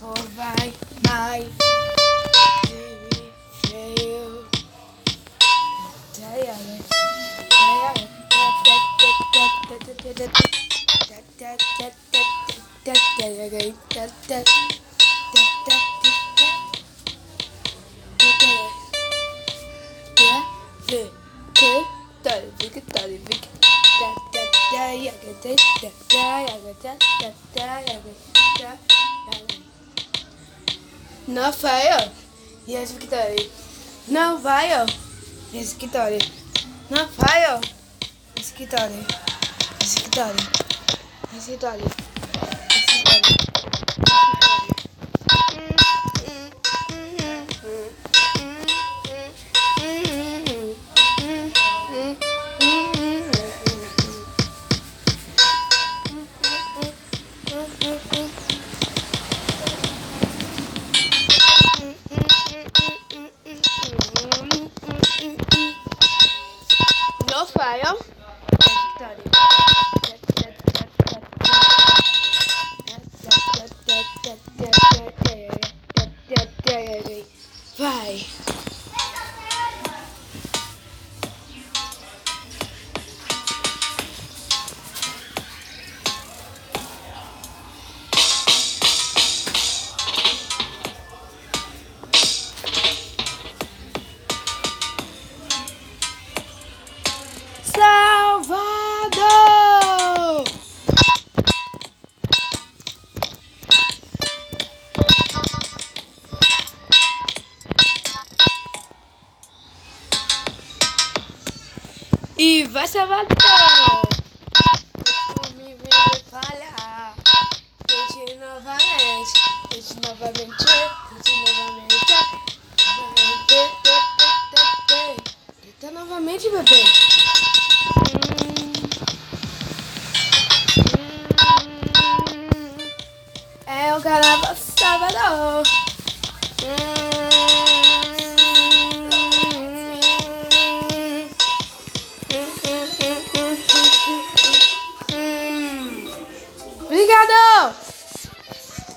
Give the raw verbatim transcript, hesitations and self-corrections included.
Oh, vai, vai. Eu. Não vai, ó. E essa vitória. Não vai, ó. Essa vitória. Não vai, ó. Essa vitória. Essa vitória. Essa vitória. Essa vitória. No fire. Vai. Salvador! E vai, Salvador! Por me ver falhar. Tente novamente, tente novamente, tente novamente. Tenta novamente, bebê. É o carnaval Salvador.